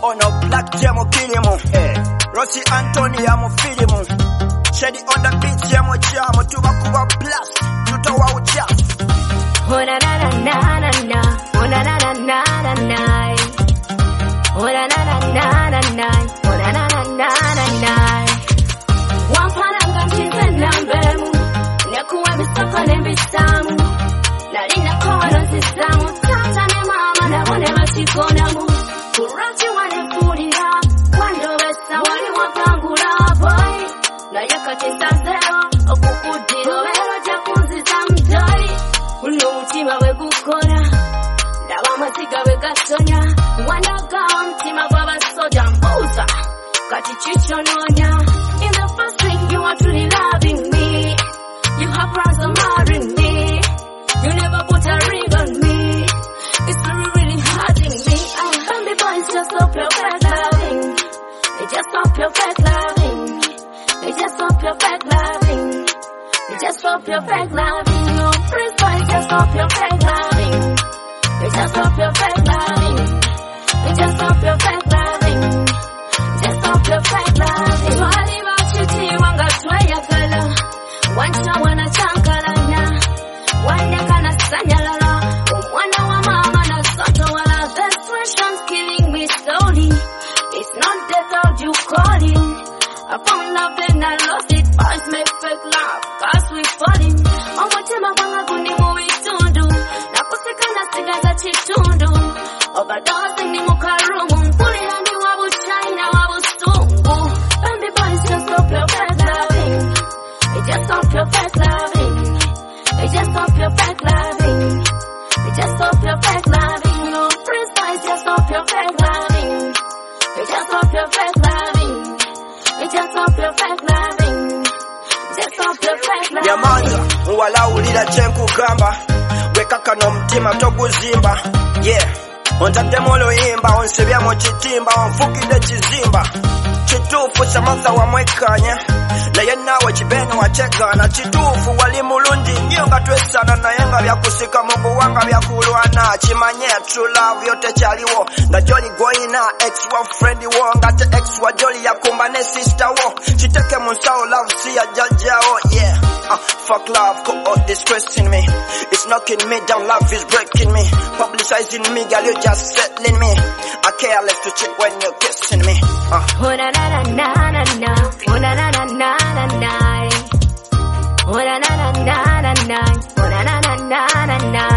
no black jamo kilimu. Rossi Anthony amo filimu. Shady on the beat jamo jamo tubakuba blast tutawa uchafu. Oh na na na na na na, oh na na na na na na, oh na na na na na na, oh na na na na na. Wampana ngamchize nambemu, nekuwa bisoko nembisamu, nalina kono sisamu, tata ne mama na wane machikonamu, kurachi wane fulira, wando wesa wali wapangula boy, na yakati sasero, okukudiro wero jakuzi samdoi, unutima we gukora, laba masiga we gatonya, wandaga mtima baba soja mbuza, kati chicho nonya. In the first thing you are truly loving me, you have plans on marrying me, you never put a ring on me, it's really really hurting me. Baby boy, it's just stop your fake loving, it just stop your fake loving, it just stop your fake loving, it just stop your fake loving. No, please boy, just stop your fake loving, it just stop your fake loving, it just stop your fake loving, just stop your fake loving. Wancha wana chankalana, wanda kana sanyalala, wana wa mama na soto wala. The situation's killing me slowly, it's not death out you calling. I found love and I lost it, boys make fake love, cause we falling. Omotima wanga kundi muwi tundu, na kusikana sigaza chitundu, overdose ni mukarumu, mpuli handi wabu china wabu sungu. Baby boys just stop your fake loving, it just stop your fake loving, it just stop your fake loving, it just stop your fake loving. No, please boys just stop your fake loving, it just stop your fake loving, it just stop your fake loving, it just stop your fake loving. Yamanza, wala ulira chenku gamba, weka kano mtima tokuzimba. Yeah, ontate molo imba, onsebya mo chitimba, onfukide chizimba. Chitufu Samantha wa mwekanya, na yenawe chibeno wachekana. Chitufu wali mulundi nyonga twesana, na yenga vya kusika mungu wanga vya kuluana. Chimanye true love yote chaliwo, nga joli goina ex wa friend wo, nga te ex wa joli ya kumbane sister wo. Chiteke munsao love siya jajao. Yeah, fuck love, got all this stressing me, it's knocking me down, love is breaking me. Publicizing me, girl, you just settling me. I care less to check when you're kissing me. Oh na na na na na na, oh na na na na na na, oh na na na na na na, oh na na na na na.